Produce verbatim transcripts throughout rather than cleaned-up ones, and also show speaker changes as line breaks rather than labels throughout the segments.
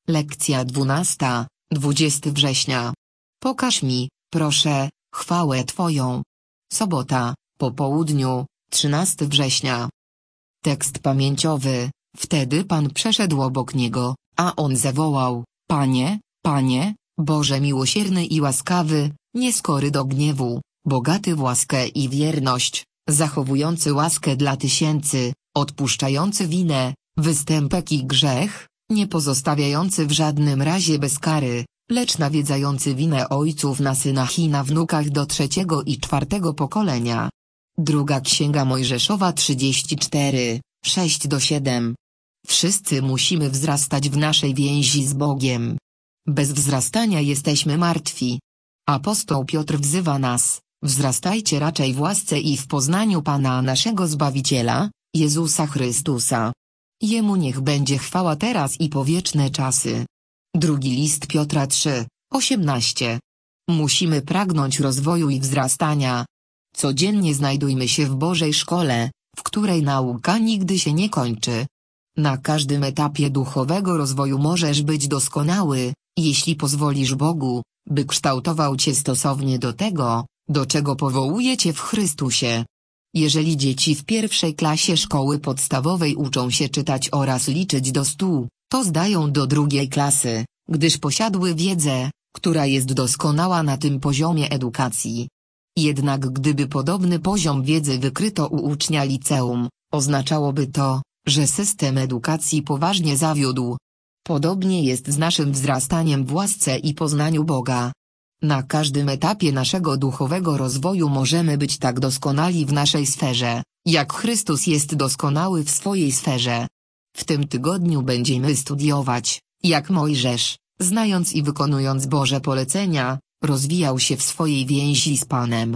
Lekcja dwunasta, dwudziestego września. Pokaż mi, proszę, chwałę Twoją. Sobota, po południu, trzynastego września. Tekst pamięciowy. Wtedy Pan przeszedł obok niego, a on zawołał: Panie, Panie, Boże miłosierny i łaskawy, nieskory do gniewu, bogaty w łaskę i wierność, zachowujący łaskę dla tysięcy, odpuszczający winę, występek i grzech, nie pozostawiający w żadnym razie bez kary, lecz nawiedzający winę ojców na synach i na wnukach do trzeciego i czwartego pokolenia. Druga Księga Mojżeszowa trzydzieści cztery, sześć do siedem. Wszyscy musimy wzrastać w naszej więzi z Bogiem. Bez wzrastania jesteśmy martwi. Apostoł Piotr wzywa nas: wzrastajcie raczej w łasce i w poznaniu Pana naszego Zbawiciela, Jezusa Chrystusa. Jemu niech będzie chwała teraz i po wieczne czasy. Drugi list Piotra trzy, osiemnaście. Musimy pragnąć rozwoju i wzrastania. Codziennie znajdujmy się w Bożej szkole, w której nauka nigdy się nie kończy. Na każdym etapie duchowego rozwoju możesz być doskonały, jeśli pozwolisz Bogu, by kształtował cię stosownie do tego, do czego powołuje cię w Chrystusie. Jeżeli dzieci w pierwszej klasie szkoły podstawowej uczą się czytać oraz liczyć do stu, to zdają do drugiej klasy, gdyż posiadły wiedzę, która jest doskonała na tym poziomie edukacji. Jednak gdyby podobny poziom wiedzy wykryto u ucznia liceum, oznaczałoby to, że system edukacji poważnie zawiódł. Podobnie jest z naszym wzrastaniem w łasce i poznaniu Boga. Na każdym etapie naszego duchowego rozwoju możemy być tak doskonali w naszej sferze, jak Chrystus jest doskonały w swojej sferze. W tym tygodniu będziemy studiować, jak Mojżesz, znając i wykonując Boże polecenia, rozwijał się w swojej więzi z Panem.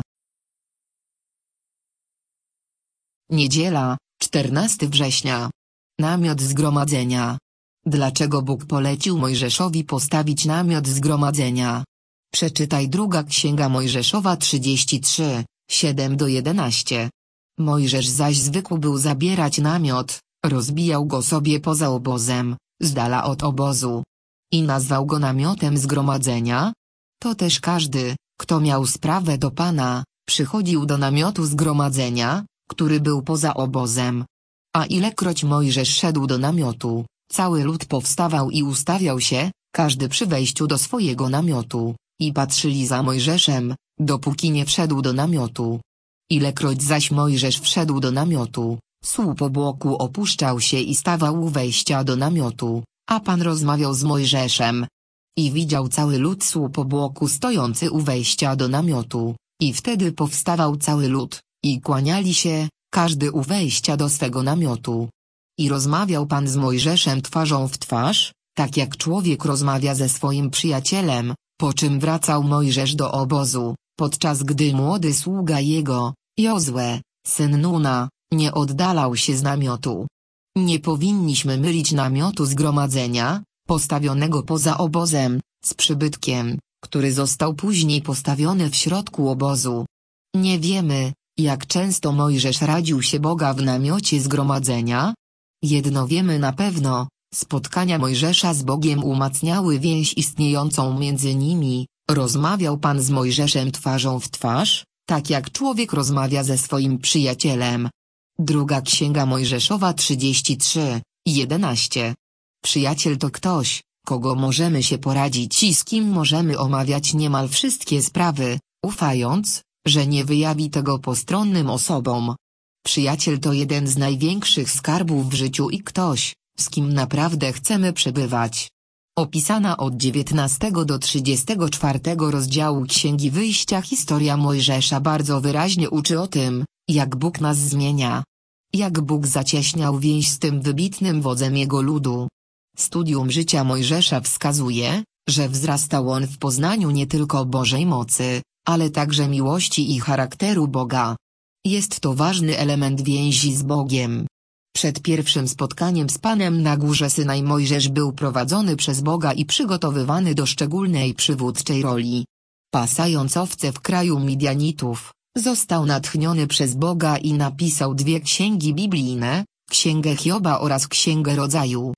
Niedziela, czternastego września. Namiot zgromadzenia. Dlaczego Bóg polecił Mojżeszowi postawić namiot zgromadzenia? Przeczytaj druga Księga Mojżeszowa trzydzieści trzy, siedem do jedenastu. Mojżesz zaś zwykł był zabierać namiot, rozbijał go sobie poza obozem, z dala od obozu. I nazwał go namiotem zgromadzenia. To też każdy, kto miał sprawę do Pana, przychodził do namiotu zgromadzenia, który był poza obozem. A ilekroć Mojżesz szedł do namiotu, cały lud powstawał i ustawiał się, każdy przy wejściu do swojego namiotu, i patrzyli za Mojżeszem, dopóki nie wszedł do namiotu. Ilekroć zaś Mojżesz wszedł do namiotu, słup obłoku opuszczał się i stawał u wejścia do namiotu, a Pan rozmawiał z Mojżeszem. I widział cały lud słup obłoku stojący u wejścia do namiotu, i wtedy powstawał cały lud, i kłaniali się, każdy u wejścia do swego namiotu. I rozmawiał Pan z Mojżeszem twarzą w twarz, tak jak człowiek rozmawia ze swoim przyjacielem, po czym wracał Mojżesz do obozu, podczas gdy młody sługa jego, Jozue, syn Nuna, nie oddalał się z namiotu. Nie powinniśmy mylić namiotu zgromadzenia, postawionego poza obozem, z przybytkiem, który został później postawiony w środku obozu. Nie wiemy, jak często Mojżesz radził się Boga w namiocie zgromadzenia. Jedno wiemy na pewno: spotkania Mojżesza z Bogiem umacniały więź istniejącą między nimi, rozmawiał Pan z Mojżeszem twarzą w twarz, tak jak człowiek rozmawia ze swoim przyjacielem. Druga Księga Mojżeszowa trzydzieści trzy, jedenaście. Przyjaciel to ktoś, kogo możemy się poradzić i z kim możemy omawiać niemal wszystkie sprawy, ufając, że nie wyjawi tego postronnym osobom. Przyjaciel to jeden z największych skarbów w życiu i ktoś, z kim naprawdę chcemy przebywać. Opisana od dziewiętnastego do trzydziestego czwartego rozdziału Księgi Wyjścia historia Mojżesza bardzo wyraźnie uczy o tym, jak Bóg nas zmienia. Jak Bóg zacieśniał więź z tym wybitnym wodzem jego ludu. Studium życia Mojżesza wskazuje, że wzrastał on w poznaniu nie tylko Bożej mocy, ale także miłości i charakteru Boga. Jest to ważny element więzi z Bogiem. Przed pierwszym spotkaniem z Panem na górze Synaj Mojżesz był prowadzony przez Boga i przygotowywany do szczególnej przywódczej roli. Pasając owce w kraju Midianitów, został natchniony przez Boga i napisał dwie księgi biblijne, Księgę Hioba oraz Księgę Rodzaju.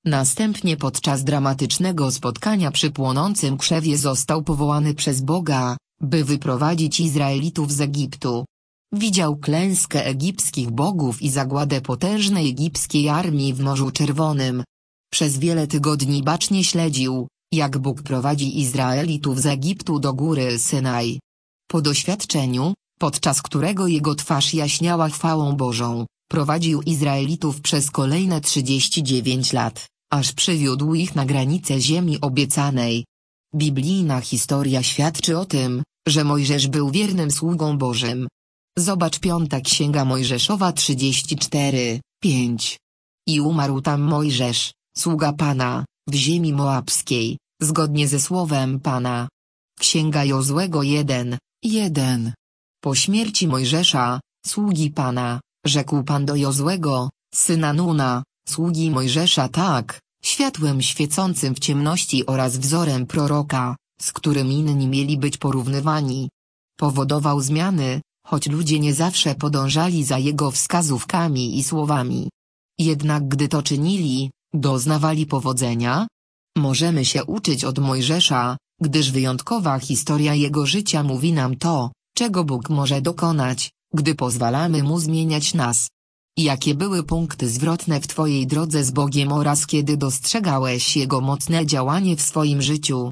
Następnie podczas dramatycznego spotkania przy płonącym krzewie został powołany przez Boga, by wyprowadzić Izraelitów z Egiptu. Widział klęskę egipskich bogów i zagładę potężnej egipskiej armii w Morzu Czerwonym. Przez wiele tygodni bacznie śledził, jak Bóg prowadzi Izraelitów z Egiptu do góry Synaj. Po doświadczeniu, podczas którego jego twarz jaśniała chwałą Bożą, prowadził Izraelitów przez kolejne trzydzieści dziewięć lat, aż przywiódł ich na granicę ziemi obiecanej. Biblijna historia świadczy o tym, że Mojżesz był wiernym sługą Bożym. Zobacz Piąta Księga Mojżeszowa trzydzieści cztery, pięć. I umarł tam Mojżesz, sługa Pana, w ziemi moabskiej, zgodnie ze słowem Pana. Księga Jozłego jeden, jeden. Po śmierci Mojżesza, sługi Pana, rzekł Pan do Jozłego, syna Nuna, sługi Mojżesza tak, światłem świecącym w ciemności oraz wzorem proroka, z którym inni mieli być porównywani. Powodował zmiany, choć ludzie nie zawsze podążali za jego wskazówkami i słowami. Jednak gdy to czynili, doznawali powodzenia. Możemy się uczyć od Mojżesza, gdyż wyjątkowa historia jego życia mówi nam to, czego Bóg może dokonać, gdy pozwalamy Mu zmieniać nas. Jakie były punkty zwrotne w Twojej drodze z Bogiem oraz kiedy dostrzegałeś Jego mocne działanie w swoim życiu?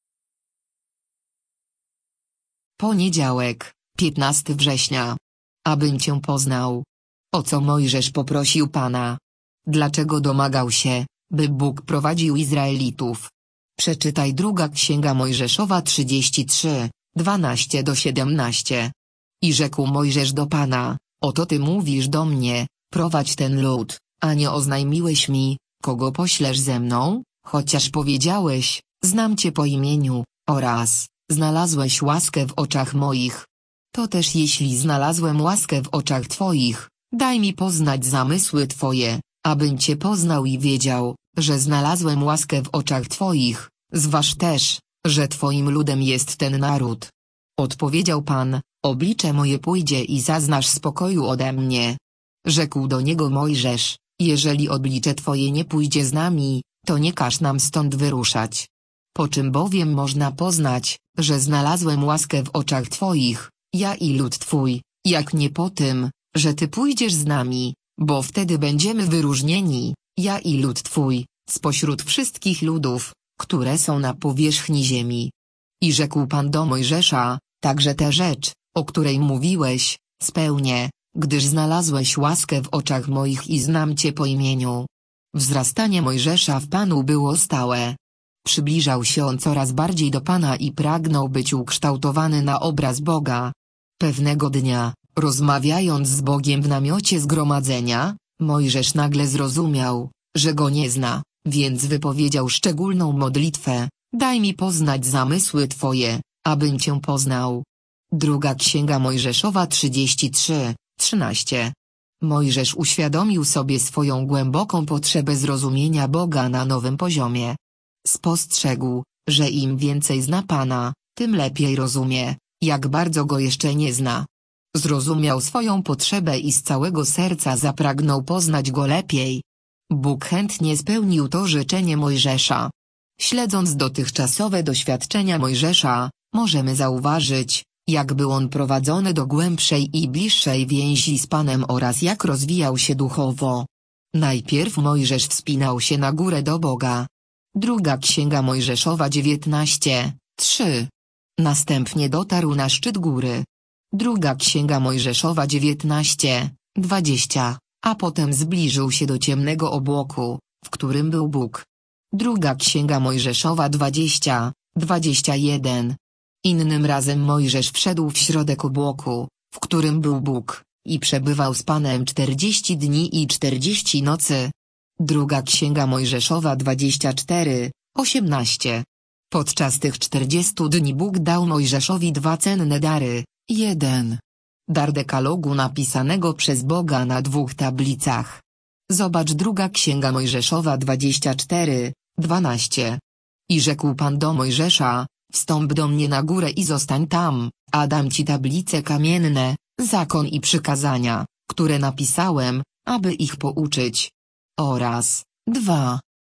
Poniedziałek, piętnastego września. Abym Cię poznał. O co Mojżesz poprosił Pana? Dlaczego domagał się, by Bóg prowadził Izraelitów? Przeczytaj Druga Księga Mojżeszowa trzydzieści trzy, dwanaście do siedemnastu. I rzekł Mojżesz do Pana, oto Ty mówisz do mnie, prowadź ten lud, a nie oznajmiłeś mi, kogo poślesz ze mną, chociaż powiedziałeś, znam Cię po imieniu, oraz, znalazłeś łaskę w oczach moich. To też jeśli znalazłem łaskę w oczach Twoich, daj mi poznać zamysły Twoje, abym Cię poznał i wiedział, że znalazłem łaskę w oczach Twoich, zważ też, że Twoim ludem jest ten naród. Odpowiedział Pan, oblicze moje pójdzie i zaznasz spokoju ode mnie. Rzekł do niego Mojżesz, jeżeli oblicze Twoje nie pójdzie z nami, to nie każ nam stąd wyruszać. Po czym bowiem można poznać, że znalazłem łaskę w oczach Twoich, ja i lud Twój, jak nie po tym, że Ty pójdziesz z nami, bo wtedy będziemy wyróżnieni, ja i lud Twój, spośród wszystkich ludów, które są na powierzchni ziemi. I rzekł Pan do Mojżesza, także tę rzecz, o której mówiłeś, spełnię, gdyż znalazłeś łaskę w oczach moich i znam Cię po imieniu. Wzrastanie Mojżesza w Panu było stałe. Przybliżał się on coraz bardziej do Pana i pragnął być ukształtowany na obraz Boga. Pewnego dnia, rozmawiając z Bogiem w namiocie zgromadzenia, Mojżesz nagle zrozumiał, że Go nie zna, więc wypowiedział szczególną modlitwę, daj mi poznać zamysły Twoje, abym Cię poznał. Druga Księga Mojżeszowa trzydzieści trzy, trzynaście. Mojżesz uświadomił sobie swoją głęboką potrzebę zrozumienia Boga na nowym poziomie. Spostrzegł, że im więcej zna Pana, tym lepiej rozumie, jak bardzo Go jeszcze nie zna. Zrozumiał swoją potrzebę i z całego serca zapragnął poznać Go lepiej. Bóg chętnie spełnił to życzenie Mojżesza. Śledząc dotychczasowe doświadczenia Mojżesza, możemy zauważyć, jak był on prowadzony do głębszej i bliższej więzi z Panem oraz jak rozwijał się duchowo. Najpierw Mojżesz wspinał się na górę do Boga. Druga Księga Mojżeszowa dziewiętnaście, trzy. Następnie dotarł na szczyt góry. Druga Księga Mojżeszowa dziewiętnaście, dwadzieścia, a potem zbliżył się do ciemnego obłoku, w którym był Bóg. Druga Księga Mojżeszowa dwadzieścia, dwadzieścia jeden. Innym razem Mojżesz wszedł w środek obłoku, w którym był Bóg, i przebywał z Panem czterdzieści dni i czterdzieści nocy. Druga Księga Mojżeszowa dwadzieścia cztery, osiemnaście. Podczas tych czterdziestu dni Bóg dał Mojżeszowi dwa cenne dary. jeden. Dar dekalogu napisanego przez Boga na dwóch tablicach. Zobacz Druga Księga Mojżeszowa dwadzieścia cztery, dwanaście. I rzekł Pan do Mojżesza, wstąp do mnie na górę i zostań tam, a dam ci tablice kamienne, zakon i przykazania, które napisałem, aby ich pouczyć. Oraz, dwa.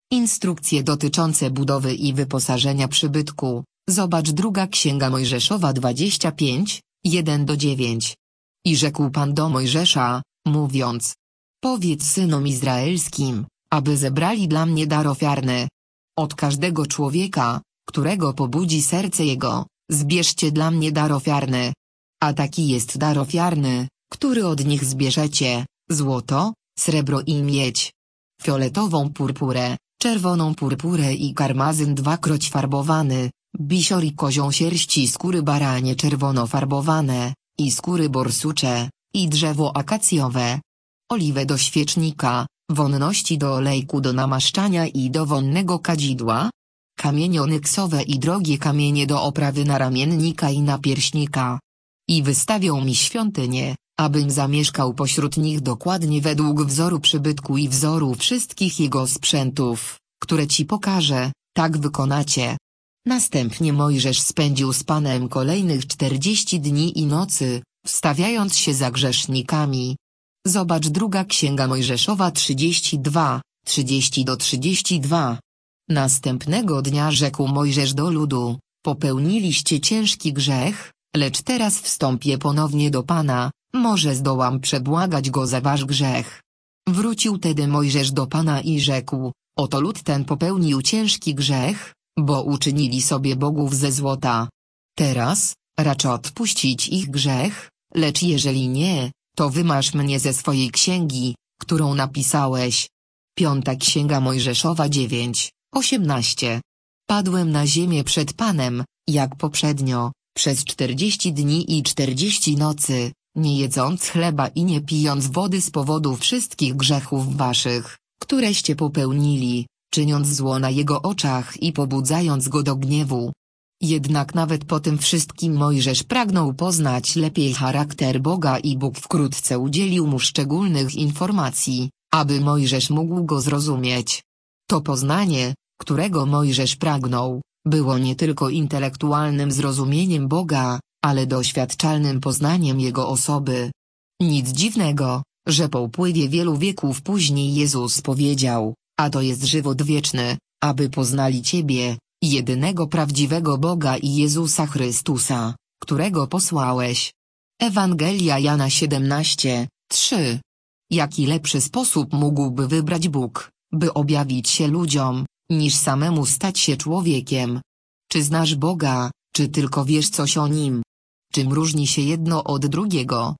Instrukcje dotyczące budowy i wyposażenia przybytku. Zobacz druga Księga Mojżeszowa dwadzieścia pięć, jeden do dziewięć. I rzekł Pan do Mojżesza, mówiąc: Powiedz synom izraelskim, aby zebrali dla mnie dar ofiarny. Od każdego człowieka, którego pobudzi serce jego, zbierzcie dla mnie dar ofiarny. A taki jest dar ofiarny, który od nich zbierzecie: złoto, srebro i miedź, fioletową purpurę, czerwoną purpurę i karmazyn dwakroć farbowany, bisior i kozią sierści skóry baranie czerwono farbowane, i skóry borsucze, i drzewo akacjowe, oliwę do świecznika, wonności do olejku do namaszczania i do wonnego kadzidła, kamienie onyksowe i drogie kamienie do oprawy naramiennika i napierśnika. I wystawią mi świątynię, abym zamieszkał pośród nich dokładnie według wzoru przybytku i wzoru wszystkich jego sprzętów, które ci pokażę, tak wykonacie. Następnie Mojżesz spędził z Panem kolejnych czterdzieści dni i nocy, wstawiając się za grzesznikami. Zobacz druga Księga Mojżeszowa trzydzieści dwa, trzydzieści do trzydziestu dwóch. Następnego dnia rzekł Mojżesz do ludu: Popełniliście ciężki grzech, lecz teraz wstąpię ponownie do Pana, może zdołam przebłagać go za wasz grzech. Wrócił tedy Mojżesz do Pana i rzekł: Oto lud ten popełnił ciężki grzech, bo uczynili sobie bogów ze złota. Teraz, racz odpuścić ich grzech, lecz jeżeli nie, to wymaż mnie ze swojej księgi, którą napisałeś. Piąta Księga Mojżeszowa dziewięć, osiemnaście. Padłem na ziemię przed Panem, jak poprzednio, przez czterdzieści dni i czterdzieści nocy, nie jedząc chleba i nie pijąc wody z powodu wszystkich grzechów waszych, któreście popełnili, czyniąc zło na jego oczach i pobudzając go do gniewu. Jednak nawet po tym wszystkim Mojżesz pragnął poznać lepiej charakter Boga i Bóg wkrótce udzielił mu szczególnych informacji, aby Mojżesz mógł go zrozumieć. To poznanie, którego Mojżesz pragnął, było nie tylko intelektualnym zrozumieniem Boga, ale doświadczalnym poznaniem Jego osoby. Nic dziwnego, że po upływie wielu wieków później Jezus powiedział: a to jest żywot wieczny, aby poznali Ciebie, jedynego prawdziwego Boga i Jezusa Chrystusa, którego posłałeś. Ewangelia Jana siedemnaście, trzy. Jaki lepszy sposób mógłby wybrać Bóg, by objawić się ludziom, niż samemu stać się człowiekiem? Czy znasz Boga, czy tylko wiesz coś o Nim? Czym różni się jedno od drugiego?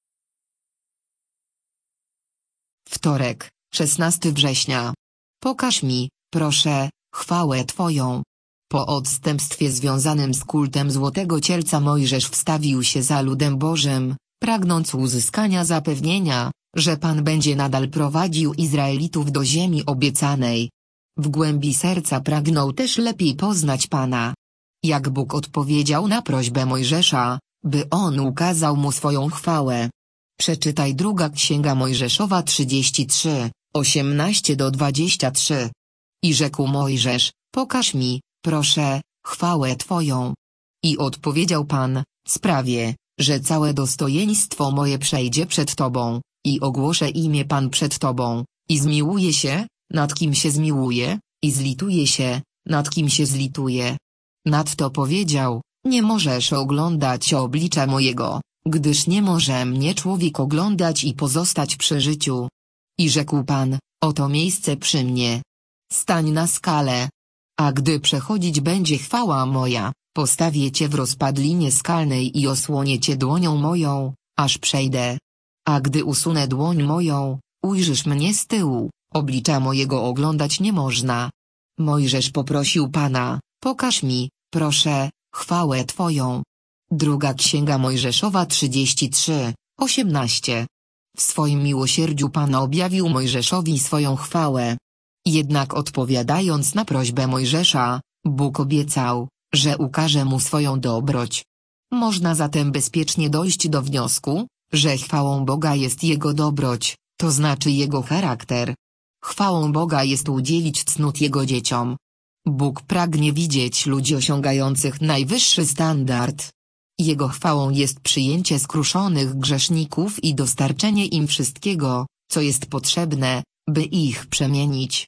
Wtorek, szesnastego września. Pokaż mi, proszę, chwałę Twoją. Po odstępstwie związanym z kultem złotego cielca Mojżesz wstawił się za ludem Bożym, pragnąc uzyskania zapewnienia, że Pan będzie nadal prowadził Izraelitów do ziemi obiecanej. W głębi serca pragnął też lepiej poznać Pana. Jak Bóg odpowiedział na prośbę Mojżesza, by on ukazał mu swoją chwałę. Przeczytaj druga Księga Mojżeszowa trzydzieści trzy, osiemnaście do dwudziestu trzech. I rzekł Mojżesz: pokaż mi, proszę, chwałę Twoją. I odpowiedział Pan: sprawię, że całe dostojeństwo moje przejdzie przed Tobą, i ogłoszę imię Pan przed Tobą, i zmiłuje się, nad kim się zmiłuje, i zlituje się, nad kim się zlituje. Nadto powiedział: nie możesz oglądać oblicza mojego, gdyż nie może mnie człowiek oglądać i pozostać przy życiu. I rzekł Pan: oto miejsce przy mnie. Stań na skale. A gdy przechodzić będzie chwała moja, postawię Cię w rozpadlinie skalnej i osłonię Cię dłonią moją, aż przejdę. A gdy usunę dłoń moją, ujrzysz mnie z tyłu, oblicza mojego oglądać nie można. Mojżesz poprosił Pana: pokaż mi, proszę, chwałę Twoją. Druga Księga Mojżeszowa trzydzieści trzy, osiemnaście. W swoim miłosierdziu Pan objawił Mojżeszowi swoją chwałę. Jednak odpowiadając na prośbę Mojżesza, Bóg obiecał, że ukaże mu swoją dobroć. Można zatem bezpiecznie dojść do wniosku, że chwałą Boga jest Jego dobroć, to znaczy Jego charakter. Chwałą Boga jest udzielić cnót Jego dzieciom. Bóg pragnie widzieć ludzi osiągających najwyższy standard. Jego chwałą jest przyjęcie skruszonych grzeszników i dostarczenie im wszystkiego, co jest potrzebne, by ich przemienić.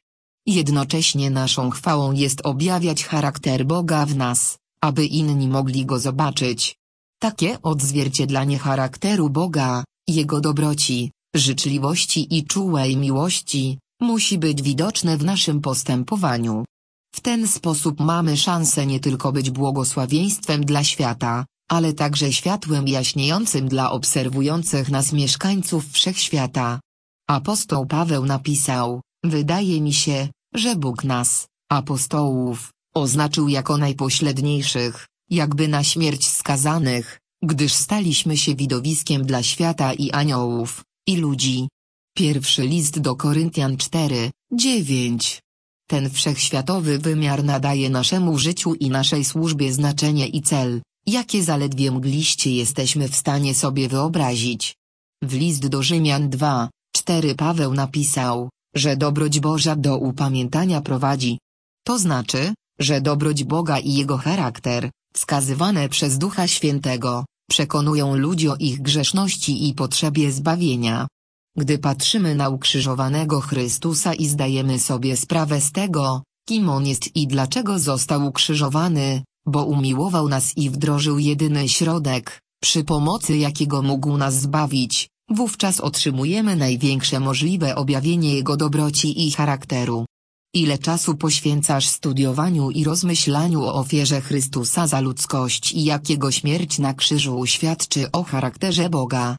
Jednocześnie naszą chwałą jest objawiać charakter Boga w nas, aby inni mogli go zobaczyć. Takie odzwierciedlanie charakteru Boga, Jego dobroci, życzliwości i czułej miłości, musi być widoczne w naszym postępowaniu. W ten sposób mamy szansę nie tylko być błogosławieństwem dla świata, ale także światłem jaśniejącym dla obserwujących nas mieszkańców wszechświata. Apostoł Paweł napisał: wydaje mi się, że Bóg nas, apostołów, oznaczył jako najpośredniejszych, jakby na śmierć skazanych, gdyż staliśmy się widowiskiem dla świata i aniołów, i ludzi. Pierwszy list do Koryntian cztery, dziewięć. Ten wszechświatowy wymiar nadaje naszemu życiu i naszej służbie znaczenie i cel, jakie zaledwie mgliście jesteśmy w stanie sobie wyobrazić. W list do Rzymian dwa, cztery Paweł napisał, że dobroć Boża do upamiętania prowadzi. To znaczy, że dobroć Boga i Jego charakter, wskazywane przez Ducha Świętego, przekonują ludzi o ich grzeszności i potrzebie zbawienia. Gdy patrzymy na ukrzyżowanego Chrystusa i zdajemy sobie sprawę z tego, kim On jest i dlaczego został ukrzyżowany, bo umiłował nas i wdrożył jedyny środek, przy pomocy jakiego mógł nas zbawić, wówczas otrzymujemy największe możliwe objawienie Jego dobroci i charakteru. Ile czasu poświęcasz studiowaniu i rozmyślaniu o ofierze Chrystusa za ludzkość i jak Jego śmierć na krzyżu świadczy o charakterze Boga?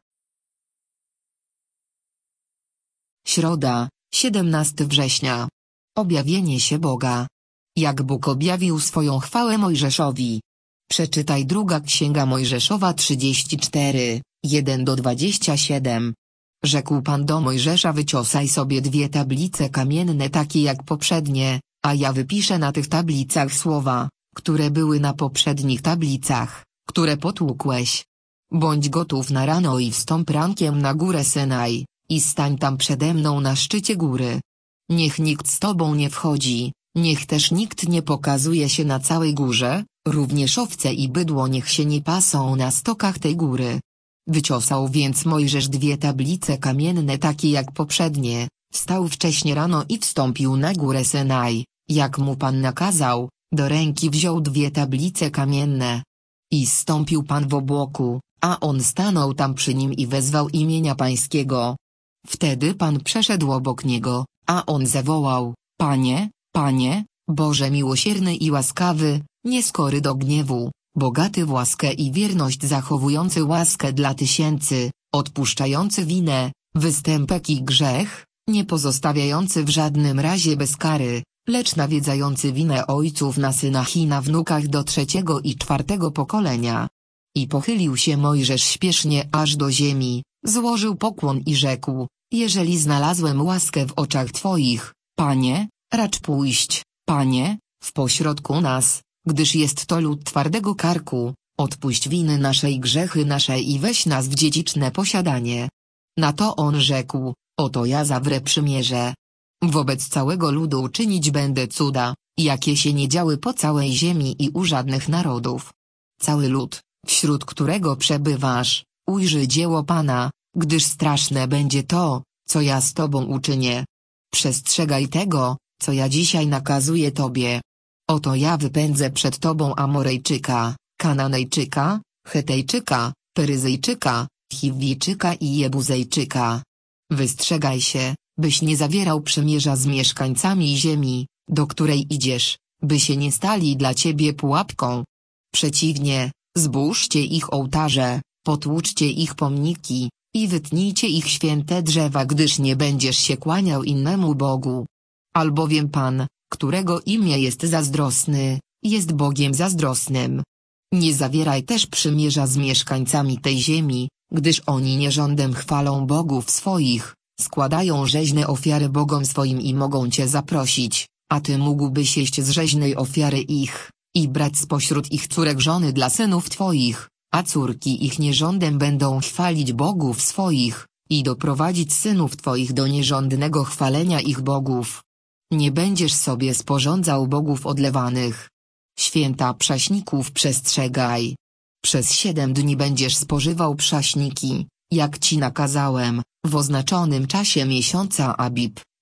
Środa, siedemnastego września. Objawienie się Boga. Jak Bóg objawił swoją chwałę Mojżeszowi. Przeczytaj druga Księga Mojżeszowa trzydzieści cztery, jeden do dwudziestu siedmiu. Rzekł Pan do Mojżesza: wyciosaj sobie dwie tablice kamienne takie jak poprzednie, a ja wypiszę na tych tablicach słowa, które były na poprzednich tablicach, które potłukłeś. Bądź gotów na rano i wstąp rankiem na górę Synaj, i stań tam przede mną na szczycie góry. Niech nikt z tobą nie wchodzi, niech też nikt nie pokazuje się na całej górze, również owce i bydło niech się nie pasą na stokach tej góry. Wyciosał więc Mojżesz dwie tablice kamienne takie jak poprzednie, wstał wcześnie rano i wstąpił na górę Synaj, jak mu Pan nakazał, do ręki wziął dwie tablice kamienne. I zstąpił Pan w obłoku, a on stanął tam przy nim i wezwał imienia Pańskiego. Wtedy Pan przeszedł obok niego, a on zawołał: Panie, Panie, Boże miłosierny i łaskawy, nieskory do gniewu, bogaty w łaskę i wierność, zachowujący łaskę dla tysięcy, odpuszczający winę, występek i grzech, nie pozostawiający w żadnym razie bez kary, lecz nawiedzający winę ojców na synach i na wnukach do trzeciego i czwartego pokolenia. I pochylił się Mojżesz śpiesznie aż do ziemi, złożył pokłon i rzekł: jeżeli znalazłem łaskę w oczach Twoich, Panie, racz pójść, Panie, w pośrodku nas, gdyż jest to lud twardego karku, odpuść winy nasze i grzechy nasze i weź nas w dziedziczne posiadanie. Na to on rzekł: oto ja zawrę przymierze. Wobec całego ludu czynić będę cuda, jakie się nie działy po całej ziemi i u żadnych narodów. Cały lud, wśród którego przebywasz, ujrzy dzieło Pana, gdyż straszne będzie to, co ja z Tobą uczynię. Przestrzegaj tego, co ja dzisiaj nakazuję Tobie. Oto ja wypędzę przed Tobą Amorejczyka, Kananejczyka, Hetejczyka, Peryzyjczyka, Chiwijczyka i Jebuzejczyka. Wystrzegaj się, byś nie zawierał przymierza z mieszkańcami ziemi, do której idziesz, by się nie stali dla Ciebie pułapką. Przeciwnie, zburzcie ich ołtarze, potłuczcie ich pomniki, i wytnijcie ich święte drzewa, gdyż nie będziesz się kłaniał innemu Bogu. Albowiem Pan, którego imię jest zazdrosny, jest Bogiem zazdrosnym. Nie zawieraj też przymierza z mieszkańcami tej ziemi, gdyż oni nierządem chwalą bogów swoich, składają rzeźne ofiary bogom swoim i mogą Cię zaprosić, a Ty mógłbyś jeść z rzeźnej ofiary ich, i brać spośród ich córek żony dla synów Twoich, a córki ich nierządem będą chwalić bogów swoich, i doprowadzić synów Twoich do nierządnego chwalenia ich bogów. Nie będziesz sobie sporządzał bogów odlewanych. Święta prześników przestrzegaj. Przez siedem dni będziesz spożywał prześniki, jak Ci nakazałem, w oznaczonym czasie miesiąca Abib,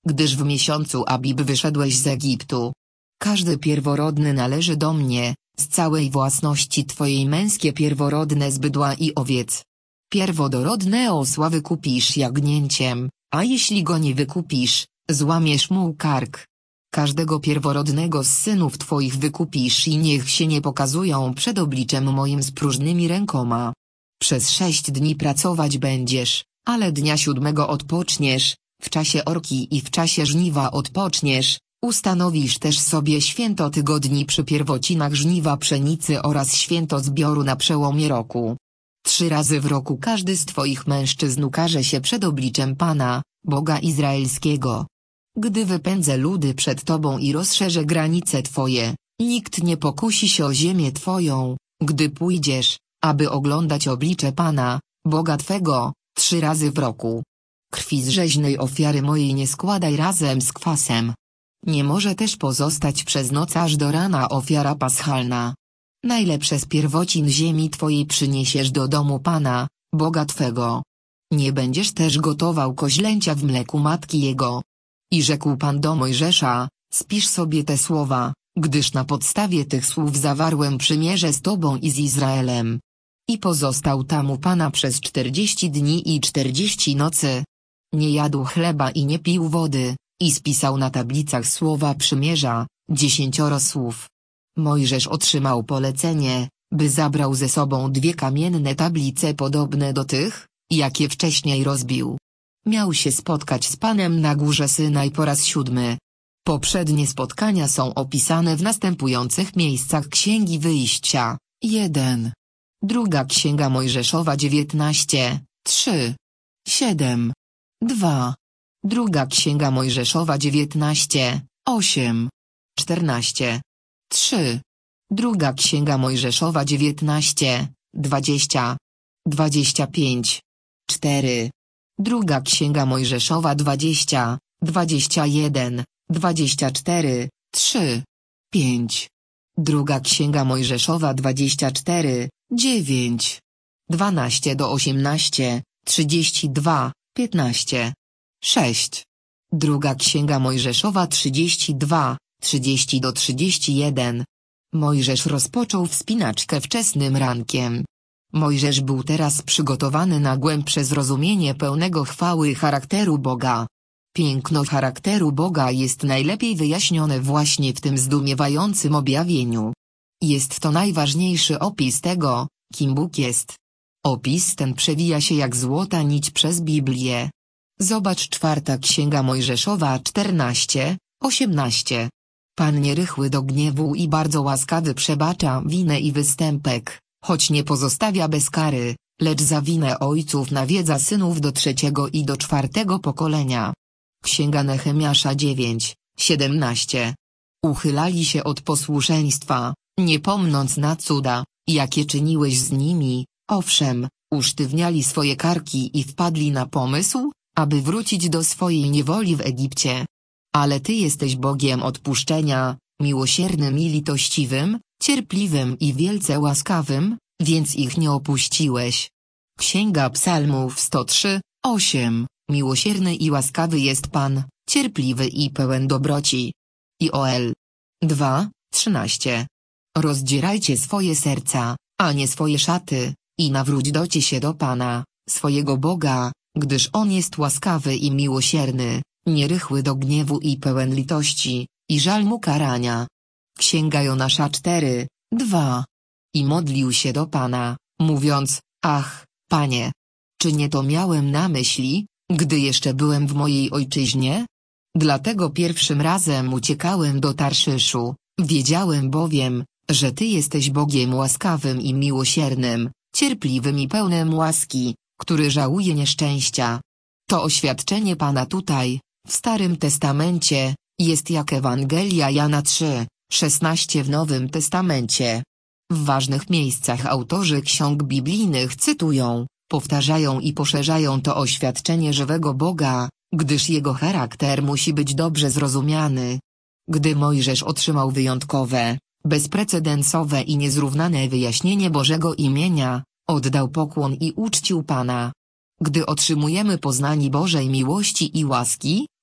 gdyż w miesiącu Abib wyszedłeś z Egiptu. Każdy pierworodny należy do mnie, z całej własności twojej męskie pierworodne z bydła i owiec. Pierwodorodne osła wykupisz jagnięciem, a jeśli go nie wykupisz, złamiesz mu kark. Każdego pierworodnego z synów twoich wykupisz i niech się nie pokazują przed obliczem moim z próżnymi rękoma. Przez sześć dni pracować będziesz, ale dnia siódmego odpoczniesz, w czasie orki i w czasie żniwa odpoczniesz. Ustanowisz też sobie święto tygodni przy pierwocinach żniwa pszenicy oraz święto zbioru na przełomie roku. Trzy razy w roku każdy z twoich mężczyzn ukaże się przed obliczem Pana, Boga Izraelskiego. Gdy wypędzę ludy przed tobą i rozszerzę granice twoje, nikt nie pokusi się o ziemię twoją, gdy pójdziesz, aby oglądać oblicze Pana, Boga twego, trzy razy w roku. Krwi z rzeźnej ofiary mojej nie składaj razem z kwasem. Nie może też pozostać przez noc aż do rana ofiara paschalna. Najlepsze z pierwocin ziemi twojej przyniesiesz do domu Pana, Boga twego. Nie będziesz też gotował koźlęcia w mleku matki jego. I rzekł Pan do Mojżesza, spisz sobie te słowa, gdyż na podstawie tych słów zawarłem przymierze z tobą i z Izraelem. I pozostał tam u Pana przez czterdzieści dni i czterdzieści nocy. Nie jadł chleba i nie pił wody, i spisał na tablicach słowa przymierza, dziesięcioro słów. Mojżesz otrzymał polecenie, by zabrał ze sobą dwie kamienne tablice podobne do tych, jakie wcześniej rozbił. Miał się spotkać z Panem na górze Synaj po raz siódmy. Poprzednie spotkania są opisane w następujących miejscach Księgi Wyjścia. jeden. Druga Księga Mojżeszowa dziewiętnaście, trzy. siedem. dwa. Druga Księga Mojżeszowa dziewiętnaście, osiem. czternaście. trzy. Druga Księga Mojżeszowa dziewiętnaście, dwadzieścia. dwadzieścia pięć. cztery. Druga Księga Mojżeszowa dwadzieścia, dwadzieścia jeden, dwadzieścia cztery, trzy. pięć. Druga Księga Mojżeszowa dwadzieścia cztery, dziewięć. dwanaście do osiemnaście, trzydzieści dwa, piętnaście. sześć. Druga Księga Mojżeszowa trzydzieści dwa, trzydzieści do trzydziestu jeden. Mojżesz rozpoczął wspinaczkę wczesnym rankiem. Mojżesz był teraz przygotowany na głębsze zrozumienie pełnego chwały charakteru Boga. Piękno charakteru Boga jest najlepiej wyjaśnione właśnie w tym zdumiewającym objawieniu. Jest to najważniejszy opis tego, kim Bóg jest. Opis ten przewija się jak złota nić przez Biblię. Zobacz czwarta Księga Mojżeszowa czternaście, osiemnaście. Pan nierychły do gniewu i bardzo łaskawy przebacza winę i występek, choć nie pozostawia bez kary, lecz za winę ojców nawiedza synów do trzeciego i do czwartego pokolenia. Księga Nehemiasza dziewięć, siedemnaście. Uchylali się od posłuszeństwa, nie pomnąc na cuda, jakie czyniłeś z nimi, owszem, usztywniali swoje karki i wpadli na pomysł, aby wrócić do swojej niewoli w Egipcie. Ale Ty jesteś Bogiem odpuszczenia, miłosiernym i litościwym, cierpliwym i wielce łaskawym, więc ich nie opuściłeś. Księga Psalmów sto trzy, osiem. Miłosierny i łaskawy jest Pan, cierpliwy i pełen dobroci. Joel dwa, trzynaście. Rozdzierajcie swoje serca, a nie swoje szaty, i nawróćcie się do Pana, swojego Boga, gdyż On jest łaskawy i miłosierny, nierychły do gniewu i pełen litości, i żal mu karania. Księga Jonasza cztery, dwa. I modlił się do Pana, mówiąc, ach, Panie, czy nie to miałem na myśli, gdy jeszcze byłem w mojej ojczyźnie? Dlatego pierwszym razem uciekałem do Tarszyszu, wiedziałem bowiem, że Ty jesteś Bogiem łaskawym i miłosiernym, cierpliwym i pełnym łaski, który żałuje nieszczęścia. To oświadczenie Pana tutaj, w Starym Testamencie, jest jak Ewangelia Jana trzy, szesnaście w Nowym Testamencie. W ważnych miejscach autorzy ksiąg biblijnych cytują, powtarzają i poszerzają to oświadczenie żywego Boga, gdyż Jego charakter musi być dobrze zrozumiany. Gdy Mojżesz otrzymał wyjątkowe, bezprecedensowe i niezrównane wyjaśnienie Bożego imienia, oddał pokłon i uczcił Pana. Gdy otrzymujemy poznanie Bożej miłości i łaski,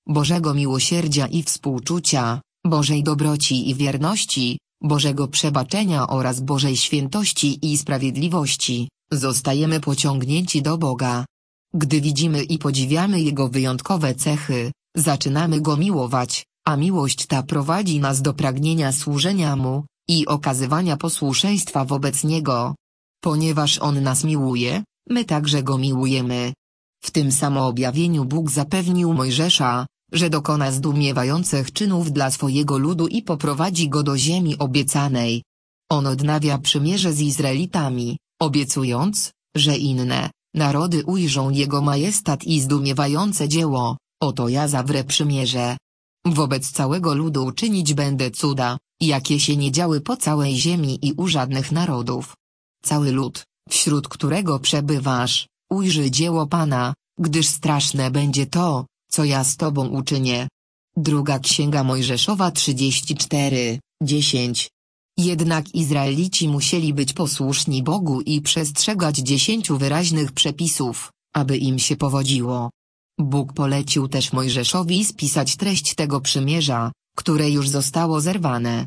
Bożego miłosierdzia i współczucia, Bożej dobroci i wierności, Bożego przebaczenia oraz Bożej świętości i sprawiedliwości, zostajemy pociągnięci do Boga. Gdy widzimy i podziwiamy Jego wyjątkowe cechy, zaczynamy Go miłować, a miłość ta prowadzi nas do pragnienia służenia Mu i okazywania posłuszeństwa wobec Niego. Ponieważ On nas miłuje, my także Go miłujemy. W tym samoobjawieniu Bóg zapewnił Mojżesza, że dokona zdumiewających czynów dla swojego ludu i poprowadzi go do ziemi obiecanej. On odnawia przymierze z Izraelitami, obiecując, że inne narody ujrzą Jego majestat i zdumiewające dzieło. Oto ja zawrę przymierze. Wobec całego ludu uczynić będę cuda, jakie się nie działy po całej ziemi i u żadnych narodów. Cały lud, wśród którego przebywasz, ujrzy dzieło Pana, gdyż straszne będzie to, co ja z Tobą uczynię. Druga Księga Mojżeszowa trzydzieści cztery, dziesięć. Jednak Izraelici musieli być posłuszni Bogu i przestrzegać dziesięciu wyraźnych przepisów, aby im się powodziło. Bóg polecił też Mojżeszowi spisać treść tego przymierza, które już zostało zerwane.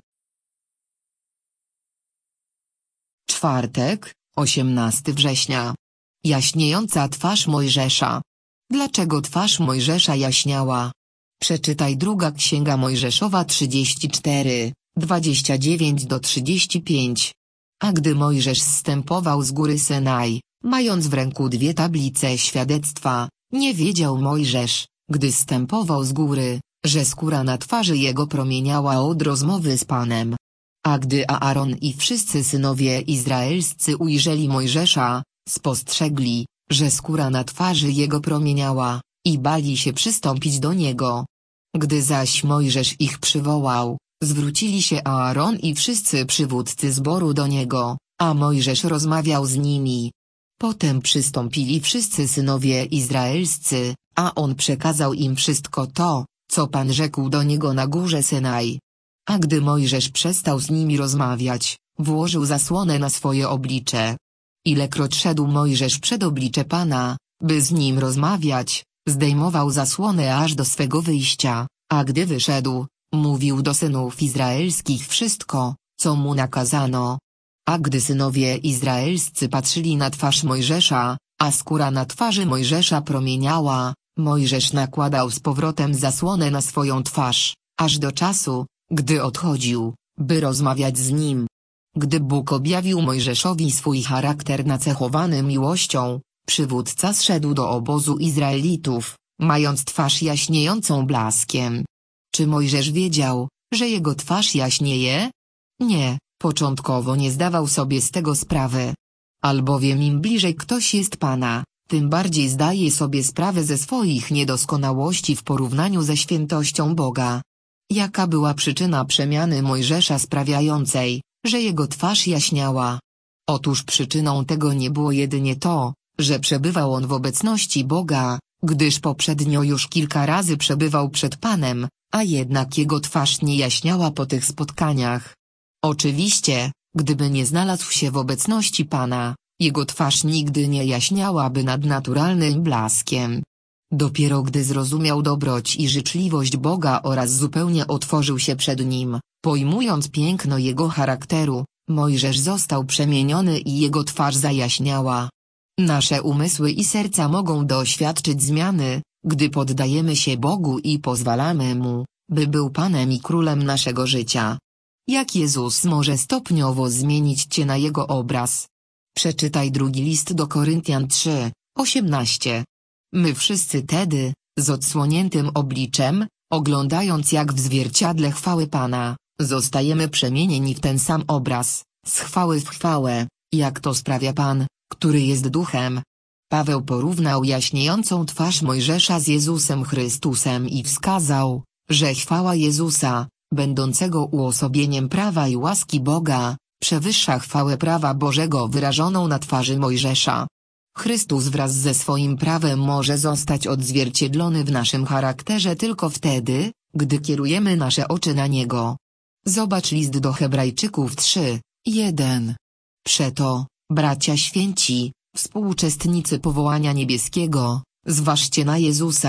Czwartek, osiemnastego września. Jaśniejąca twarz Mojżesza. Dlaczego twarz Mojżesza jaśniała? Przeczytaj druga Księga Mojżeszowa trzydzieści cztery, dwadzieścia dziewięć do trzydziestu pięciu. A gdy Mojżesz zstępował z góry Synaj, mając w ręku dwie tablice świadectwa, nie wiedział Mojżesz, gdy zstępował z góry, że skóra na twarzy jego promieniała od rozmowy z Panem. A gdy Aaron i wszyscy synowie izraelscy ujrzeli Mojżesza, spostrzegli, że skóra na twarzy jego promieniała, i bali się przystąpić do niego. Gdy zaś Mojżesz ich przywołał, zwrócili się Aaron i wszyscy przywódcy zboru do niego, a Mojżesz rozmawiał z nimi. Potem przystąpili wszyscy synowie izraelscy, a on przekazał im wszystko to, co Pan rzekł do niego na górze Synaj. A gdy Mojżesz przestał z nimi rozmawiać, włożył zasłonę na swoje oblicze. Ilekroć szedł Mojżesz przed oblicze Pana, by z nim rozmawiać, zdejmował zasłonę aż do swego wyjścia, a gdy wyszedł, mówił do synów izraelskich wszystko, co mu nakazano. A gdy synowie izraelscy patrzyli na twarz Mojżesza, a skóra na twarzy Mojżesza promieniała, Mojżesz nakładał z powrotem zasłonę na swoją twarz, aż do czasu, gdy odchodził, by rozmawiać z nim. Gdy Bóg objawił Mojżeszowi swój charakter nacechowany miłością, przywódca zszedł do obozu Izraelitów, mając twarz jaśniejącą blaskiem. Czy Mojżesz wiedział, że jego twarz jaśnieje? Nie, początkowo nie zdawał sobie z tego sprawy. Albowiem im bliżej ktoś jest Pana, tym bardziej zdaje sobie sprawę ze swoich niedoskonałości w porównaniu ze świętością Boga. Jaka była przyczyna przemiany Mojżesza sprawiającej, że jego twarz jaśniała? Otóż przyczyną tego nie było jedynie to, że przebywał on w obecności Boga, gdyż poprzednio już kilka razy przebywał przed Panem, a jednak jego twarz nie jaśniała po tych spotkaniach. Oczywiście, gdyby nie znalazł się w obecności Pana, jego twarz nigdy nie jaśniałaby nadnaturalnym blaskiem. Dopiero gdy zrozumiał dobroć i życzliwość Boga oraz zupełnie otworzył się przed Nim, pojmując piękno Jego charakteru, Mojżesz został przemieniony i jego twarz zajaśniała. Nasze umysły i serca mogą doświadczyć zmiany, gdy poddajemy się Bogu i pozwalamy Mu, by był Panem i Królem naszego życia. Jak Jezus może stopniowo zmienić Cię na Jego obraz? Przeczytaj drugi list do Koryntian trzy, osiemnaście. My wszyscy tedy, z odsłoniętym obliczem, oglądając jak w zwierciadle chwały Pana, zostajemy przemienieni w ten sam obraz, z chwały w chwałę, jak to sprawia Pan, który jest Duchem. Paweł porównał jaśniejącą twarz Mojżesza z Jezusem Chrystusem i wskazał, że chwała Jezusa, będącego uosobieniem prawa i łaski Boga, przewyższa chwałę prawa Bożego wyrażoną na twarzy Mojżesza. Chrystus wraz ze swoim prawem może zostać odzwierciedlony w naszym charakterze tylko wtedy, gdy kierujemy nasze oczy na Niego. Zobacz list do Hebrajczyków trzy, jeden. Przeto, bracia święci, współuczestnicy powołania niebieskiego, zważcie na Jezusa,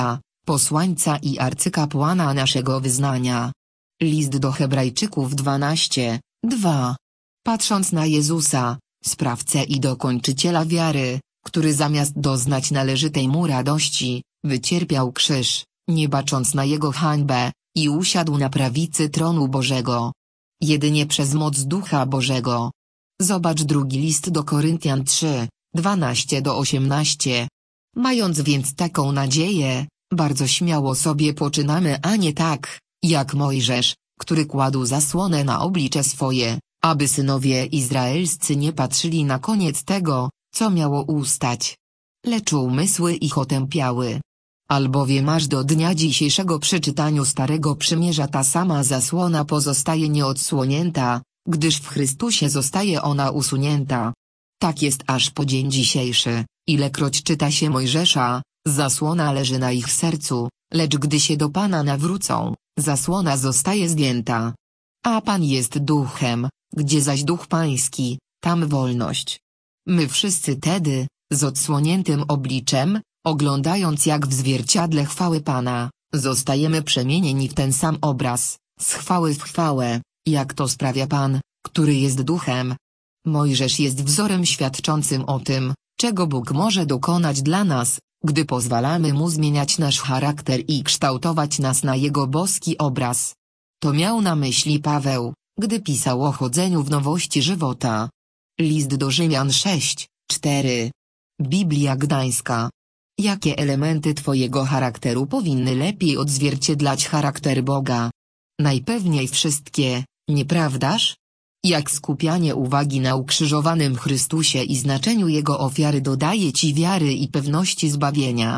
posłańca i arcykapłana naszego wyznania. List do Hebrajczyków dwanaście, dwa. Patrząc na Jezusa, sprawcę i dokończyciela wiary, który zamiast doznać należytej mu radości, wycierpiał krzyż, nie bacząc na jego hańbę, i usiadł na prawicy tronu Bożego. Jedynie przez moc Ducha Bożego. Zobacz drugi list do Koryntian trzy, dwanaście do osiemnaście. Mając więc taką nadzieję, bardzo śmiało sobie poczynamy, a nie tak, jak Mojżesz, który kładł zasłonę na oblicze swoje, aby synowie izraelscy nie patrzyli na koniec tego, co miało ustać. Lecz umysły ich otępiały. Albowiem aż do dnia dzisiejszego przy czytaniu Starego Przymierza ta sama zasłona pozostaje nieodsłonięta, gdyż w Chrystusie zostaje ona usunięta. Tak jest aż po dzień dzisiejszy, ilekroć czyta się Mojżesza, zasłona leży na ich sercu, lecz gdy się do Pana nawrócą, zasłona zostaje zdjęta. A Pan jest duchem, gdzie zaś duch pański, tam wolność. My wszyscy tedy, z odsłoniętym obliczem, oglądając jak w zwierciadle chwały Pana, zostajemy przemienieni w ten sam obraz, z chwały w chwałę, jak to sprawia Pan, który jest duchem. Mojżesz jest wzorem świadczącym o tym, czego Bóg może dokonać dla nas, gdy pozwalamy Mu zmieniać nasz charakter i kształtować nas na Jego boski obraz. To miał na myśli Paweł, gdy pisał o chodzeniu w nowości żywota. List do Rzymian sześć, cztery. Biblia Gdańska. Jakie elementy Twojego charakteru powinny lepiej odzwierciedlać charakter Boga? Najpewniej wszystkie, nieprawdaż? Jak skupianie uwagi na ukrzyżowanym Chrystusie i znaczeniu Jego ofiary dodaje Ci wiary i pewności zbawienia.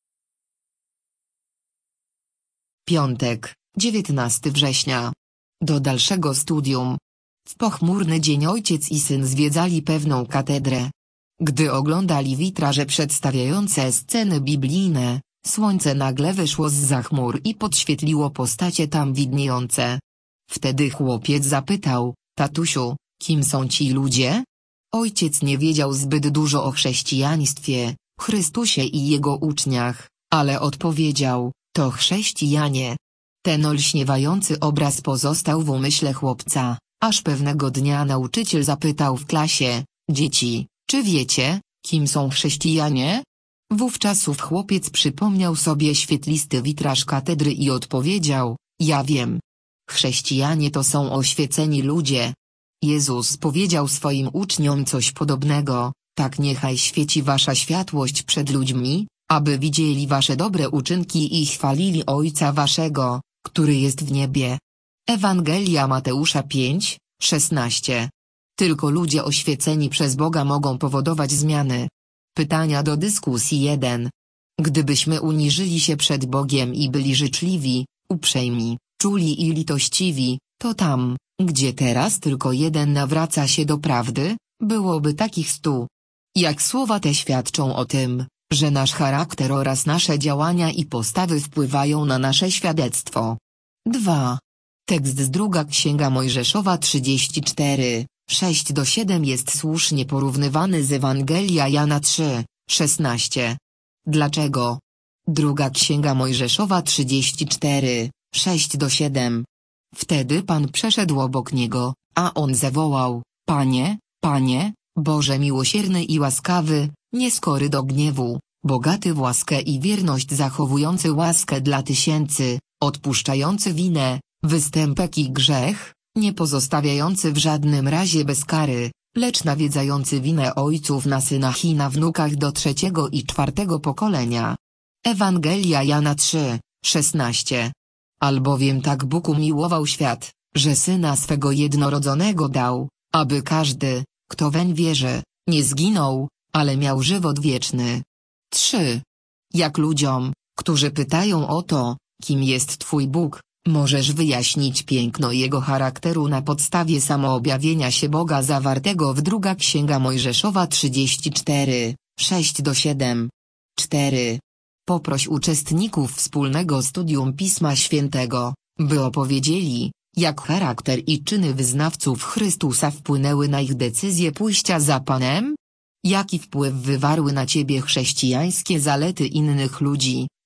Piątek, dziewiętnastego września. Do dalszego studium. W pochmurny dzień ojciec i syn zwiedzali pewną katedrę. Gdy oglądali witraże przedstawiające sceny biblijne, słońce nagle wyszło zza chmur i podświetliło postacie tam widniejące. Wtedy chłopiec zapytał: tatusiu, kim są ci ludzie? Ojciec nie wiedział zbyt dużo o chrześcijaństwie, Chrystusie i jego uczniach, ale odpowiedział: to chrześcijanie. Ten olśniewający obraz pozostał w umyśle chłopca, aż pewnego dnia nauczyciel zapytał w klasie: dzieci, czy wiecie, kim są chrześcijanie? Wówczas ów chłopiec przypomniał sobie świetlisty witraż katedry i odpowiedział: ja wiem. Chrześcijanie to są oświeceni ludzie. Jezus powiedział swoim uczniom coś podobnego: tak niechaj świeci wasza światłość przed ludźmi, aby widzieli wasze dobre uczynki i chwalili Ojca waszego, który jest w niebie. Ewangelia Mateusza pięć, szesnaście. Tylko ludzie oświeceni przez Boga mogą powodować zmiany. Pytania do dyskusji jeden. Gdybyśmy uniżyli się przed Bogiem i byli życzliwi, uprzejmi, czuli i litościwi, to tam, gdzie teraz tylko jeden nawraca się do prawdy, byłoby takich stu. Jak słowa te świadczą o tym, że nasz charakter oraz nasze działania i postawy wpływają na nasze świadectwo. dwa. Tekst z druga Księga Mojżeszowa trzydzieści cztery, sześć do siedem jest słusznie porównywany z Ewangelia Jana trzy, szesnaście. Dlaczego? Druga Księga Mojżeszowa trzydzieści cztery, sześć do siedem. Wtedy Pan przeszedł obok niego, a on zawołał: Panie, Panie, Boże miłosierny i łaskawy, nieskory do gniewu, bogaty w łaskę i wierność, zachowujący łaskę dla tysięcy, odpuszczający winę, występek i grzech, nie pozostawiający w żadnym razie bez kary, lecz nawiedzający winę ojców na synach i na wnukach do trzeciego i czwartego pokolenia. Ewangelia Jana trzy, szesnaście. Albowiem tak Bóg umiłował świat, że Syna swego jednorodzonego dał, aby każdy, kto weń wierzy, nie zginął, ale miał żywot wieczny. trzy. Jak ludziom, którzy pytają o to, kim jest Twój Bóg, możesz wyjaśnić piękno Jego charakteru na podstawie samoobjawienia się Boga zawartego w druga Księga Mojżeszowa trzydzieści cztery, sześć do siedem. cztery. Poproś uczestników wspólnego studium Pisma Świętego, by opowiedzieli, jak charakter i czyny wyznawców Chrystusa wpłynęły na ich decyzję pójścia za Panem? Jaki wpływ wywarły na ciebie chrześcijańskie zalety innych ludzi,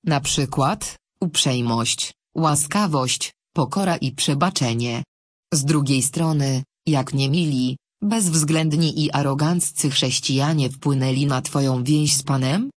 Na przykład, uprzejmość, łaskawość, pokora i przebaczenie. Z drugiej strony, jak niemili, bezwzględni i aroganccy chrześcijanie wpłynęli na twoją więź z Panem?